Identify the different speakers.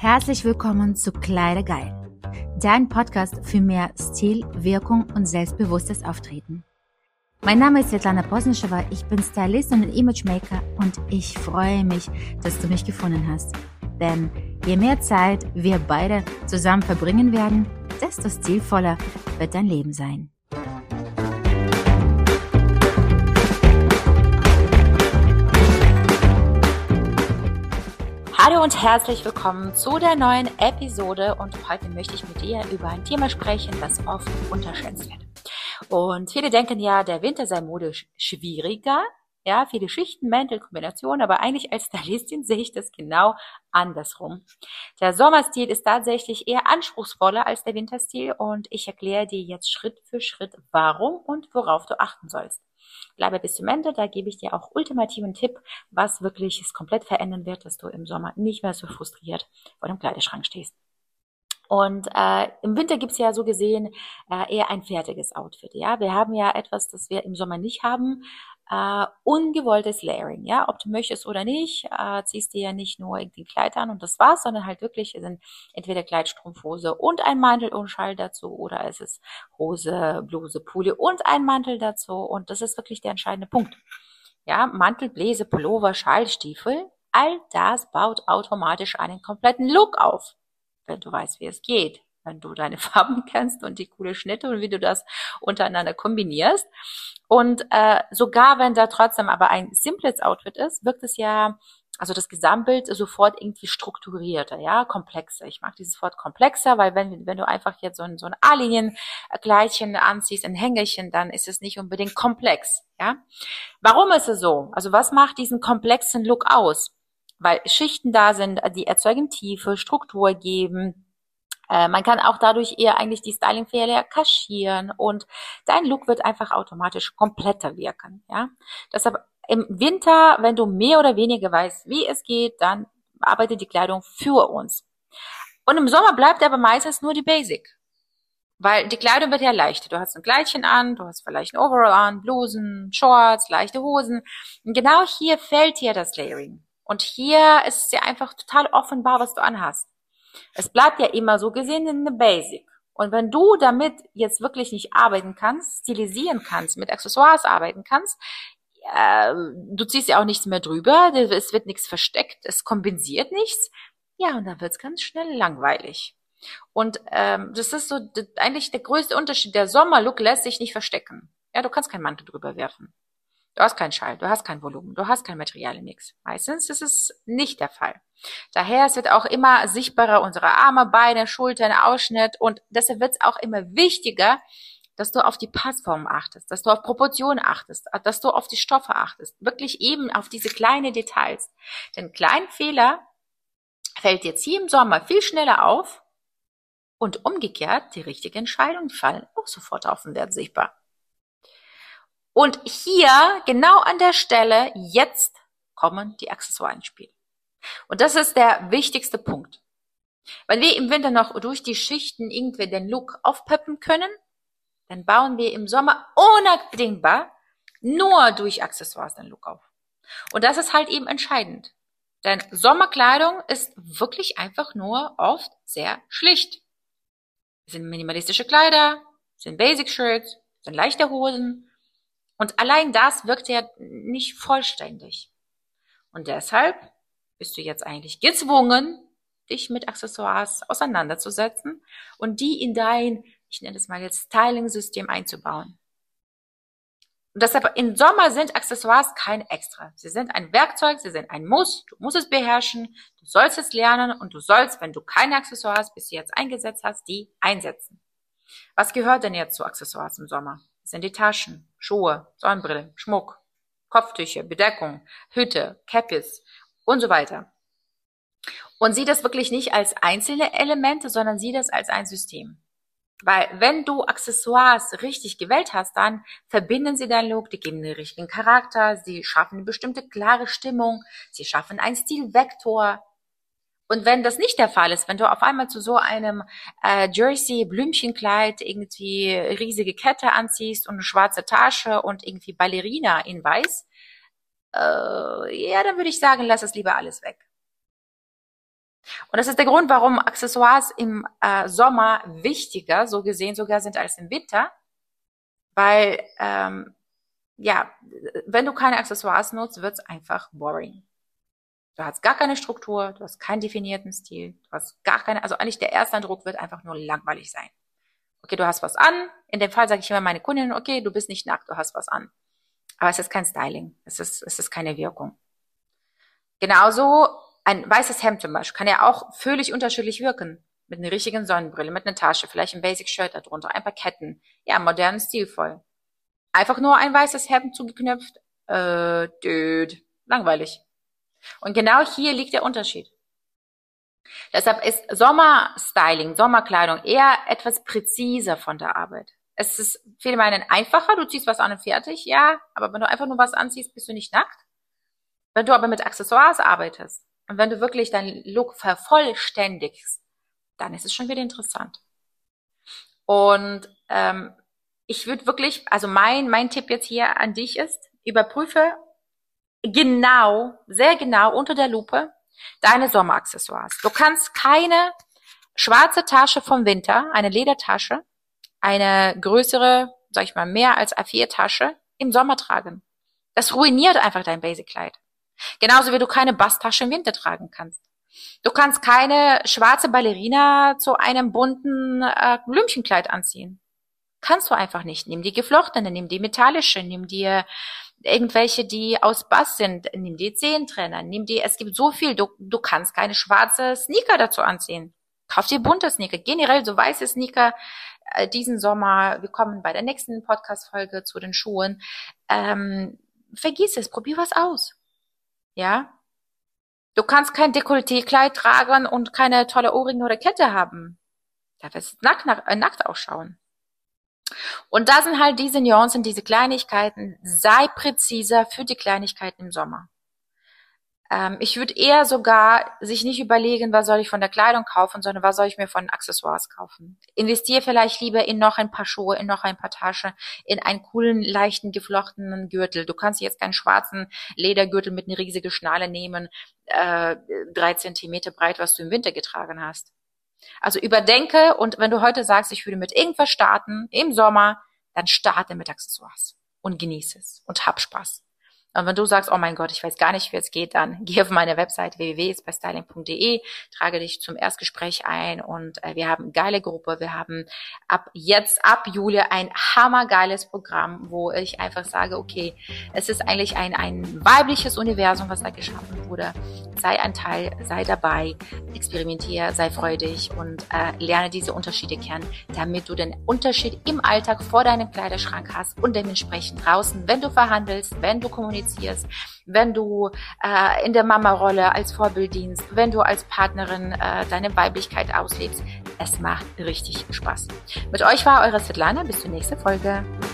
Speaker 1: Herzlich willkommen zu Kleidergeil, dein Podcast für mehr Stil, Wirkung und selbstbewusstes Auftreten. Mein Name ist Svetlana Posnischewa, ich bin Stylistin und Imagemaker und ich freue mich, dass du mich gefunden hast. Denn je mehr Zeit wir beide zusammen verbringen werden, desto stilvoller wird dein Leben sein. Hallo und herzlich willkommen zu der neuen Episode und heute möchte ich mit dir über ein Thema sprechen, das oft unterschätzt wird. Und viele denken ja, der Winter sei modisch schwieriger, ja, viele Schichten, Mäntel, Kombinationen, aber eigentlich als Stylistin sehe ich das genau andersrum. Der Sommerstil ist tatsächlich eher anspruchsvoller als der Winterstil und ich erkläre dir jetzt Schritt für Schritt, warum und worauf du achten sollst. Bleibe bis zum Ende, da gebe ich dir auch ultimativen Tipp, was wirklich es komplett verändern wird, dass du im Sommer nicht mehr so frustriert vor dem Kleiderschrank stehst. Und im Winter gibt's ja so gesehen eher ein fertiges Outfit. Ja, wir haben ja etwas, das wir im Sommer nicht haben, ungewolltes Layering. Ja, ob du möchtest oder nicht, ziehst dir ja nicht nur irgendwie ein Kleid an und das war's, sondern halt wirklich sind entweder Kleid, Strumpfhose und ein Mantel und Schal dazu oder es ist Hose, Bluse, Pulli und ein Mantel dazu und das ist wirklich der entscheidende Punkt. Ja, Mantel, Bläse, Pullover, Schal, Stiefel, all das baut automatisch einen kompletten Look auf. Wenn du weißt, wie es geht, wenn du deine Farben kennst und die coole Schnitte und wie du das untereinander kombinierst. Und sogar wenn da trotzdem aber ein simples Outfit ist, wirkt es ja, also das Gesamtbild sofort irgendwie strukturierter, ja, komplexer. Ich mag dieses Wort komplexer, weil wenn du einfach jetzt so ein A-Linien-Kleidchen anziehst, ein Hängerchen, dann ist es nicht unbedingt komplex, ja. Warum ist es so? Also was macht diesen komplexen Look aus? Weil Schichten da sind, die erzeugen Tiefe, Struktur geben. Man kann auch dadurch eher eigentlich die Stylingfehler kaschieren und dein Look wird einfach automatisch kompletter wirken. Ja, deshalb im Winter, wenn du mehr oder weniger weißt, wie es geht, dann arbeitet die Kleidung für uns. Und im Sommer bleibt aber meistens nur die Basic. Weil die Kleidung wird ja leichter. Du hast ein Kleidchen an, du hast vielleicht ein Overall an, Blusen, Shorts, leichte Hosen. Und genau hier fällt dir das Layering. Und hier ist es ja einfach total offenbar, was du anhast. Es bleibt ja immer so gesehen in eine Basic. Und wenn du damit jetzt wirklich nicht arbeiten kannst, stilisieren kannst, mit Accessoires arbeiten kannst, du ziehst ja auch nichts mehr drüber, es wird nichts versteckt, es kompensiert nichts, ja, und dann wird's ganz schnell langweilig. Und das ist so eigentlich der größte Unterschied. Der Sommerlook lässt sich nicht verstecken. Ja, du kannst keinen Mantel drüber werfen. Du hast keinen Schall, du hast kein Volumen, du hast kein Material, nix. Meistens ist es nicht der Fall. Daher, es wird auch immer sichtbarer unsere Arme, Beine, Schultern, Ausschnitt und deshalb wird es auch immer wichtiger, dass du auf die Passform achtest, dass du auf Proportionen achtest, dass du auf die Stoffe achtest. Wirklich eben auf diese kleinen Details. Denn kleinen Fehler fällt jetzt hier im Sommer viel schneller auf und umgekehrt, die richtigen Entscheidungen fallen auch sofort auf und werden sichtbar. Und hier, genau an der Stelle, jetzt kommen die Accessoires ins Spiel. Und das ist der wichtigste Punkt. Wenn wir im Winter noch durch die Schichten irgendwie den Look aufpeppen können, dann bauen wir im Sommer unabdingbar nur durch Accessoires den Look auf. Und das ist halt eben entscheidend. Denn Sommerkleidung ist wirklich einfach nur oft sehr schlicht. Es sind minimalistische Kleider, es sind Basic Shirts, es sind leichte Hosen. Und allein das wirkt ja nicht vollständig. Und deshalb bist du jetzt eigentlich gezwungen, dich mit Accessoires auseinanderzusetzen und die in dein, ich nenne es mal jetzt Styling-System einzubauen. Und deshalb im Sommer sind Accessoires kein Extra. Sie sind ein Werkzeug, sie sind ein Muss. Du musst es beherrschen, du sollst es lernen und du sollst, wenn du keine Accessoires bis jetzt eingesetzt hast, die einsetzen. Was gehört denn jetzt zu Accessoires im Sommer? Das sind die Taschen, Schuhe, Sonnenbrille, Schmuck, Kopftücher, Bedeckung, Hüte, Käppis und so weiter. Und sieh das wirklich nicht als einzelne Elemente, sondern sieh das als ein System. Weil wenn du Accessoires richtig gewählt hast, dann verbinden sie deinen Look, die geben den richtigen Charakter, sie schaffen eine bestimmte klare Stimmung, sie schaffen einen Stilvektor. Und wenn das nicht der Fall ist, wenn du auf einmal zu so einem Jersey-Blümchenkleid irgendwie riesige Kette anziehst und eine schwarze Tasche und irgendwie Ballerina in weiß, ja, dann würde ich sagen, lass es lieber alles weg. Und das ist der Grund, warum Accessoires im Sommer wichtiger, so gesehen sogar sind als im Winter, weil wenn du keine Accessoires nutzt, wird's einfach boring. Du hast gar keine Struktur, du hast keinen definierten Stil, du hast gar keine, also eigentlich der Ersteindruck wird einfach nur langweilig sein. Okay, du hast was an. In dem Fall sage ich immer meine Kundinnen, okay, du bist nicht nackt, du hast was an. Aber es ist kein Styling, es ist keine Wirkung. Genauso ein weißes Hemd zum Beispiel kann ja auch völlig unterschiedlich wirken. Mit einer richtigen Sonnenbrille, mit einer Tasche, vielleicht ein Basic-Shirt darunter, ein paar Ketten. Ja, modern, stilvoll. Einfach nur ein weißes Hemd zugeknöpft. Langweilig. Und genau hier liegt der Unterschied. Deshalb ist Sommerstyling, Sommerkleidung eher etwas präziser von der Arbeit. Es ist viele meinen einfacher, du ziehst was an und fertig, ja, aber wenn du einfach nur was anziehst, bist du nicht nackt. Wenn du aber mit Accessoires arbeitest und wenn du wirklich deinen Look vervollständigst, dann ist es schon wieder interessant. Und ich würde wirklich, also mein Tipp jetzt hier an dich ist, überprüfe genau, sehr genau unter der Lupe deine Sommeraccessoires. Du kannst keine schwarze Tasche vom Winter, eine Ledertasche, eine größere, sag ich mal, mehr als A4-Tasche im Sommer tragen. Das ruiniert einfach dein Basic-Kleid. Genauso wie du keine Basstasche im Winter tragen kannst. Du kannst keine schwarze Ballerina zu einem bunten Blümchenkleid anziehen. Kannst du einfach nicht. Nimm die geflochtene, nimm die metallische, nimm dir irgendwelche, die aus Bass sind, nimm die Zehentrenner, es gibt so viel, du kannst keine schwarze Sneaker dazu anziehen. Kauf dir bunte Sneaker, generell so weiße Sneaker diesen Sommer. Wir kommen bei der nächsten Podcast-Folge zu den Schuhen. Vergiss es, probier was aus. Ja? Du kannst kein Dekolleté-Kleid tragen und keine tolle Ohrringe oder Kette haben. Da wirst du nackt ausschauen. Und da sind halt diese Nuancen, diese Kleinigkeiten. Sei präziser für die Kleinigkeiten im Sommer. Ich würde eher sogar sich nicht überlegen, was soll ich von der Kleidung kaufen, sondern was soll ich mir von Accessoires kaufen. Investiere vielleicht lieber in noch ein paar Schuhe, in noch ein paar Taschen, in einen coolen, leichten, geflochtenen Gürtel. Du kannst jetzt keinen schwarzen Ledergürtel mit einer riesigen Schnalle nehmen, 3 Zentimeter breit, was du im Winter getragen hast. Also überdenke, und wenn du heute sagst, ich würde mit irgendwas starten im Sommer, dann starte mit Accessoires und genieße es und hab Spaß. Und wenn du sagst, oh mein Gott, ich weiß gar nicht, wie es geht, dann geh auf meine Website www.isbystyling.de, trage dich zum Erstgespräch ein und wir haben eine geile Gruppe. Wir haben ab Juli ein hammergeiles Programm, wo ich einfach sage, okay, es ist eigentlich ein weibliches Universum, was da geschaffen wurde. Sei ein Teil, sei dabei, experimentiere, sei freudig und lerne diese Unterschiede kennen, damit du den Unterschied im Alltag vor deinem Kleiderschrank hast und dementsprechend draußen, wenn du verhandelst, wenn du kommunizierst, wenn du in der Mama-Rolle als Vorbild dienst, wenn du als Partnerin deine Weiblichkeit auslebst. Es macht richtig Spaß. Mit euch war eure Svetlana. Bis zur nächsten Folge.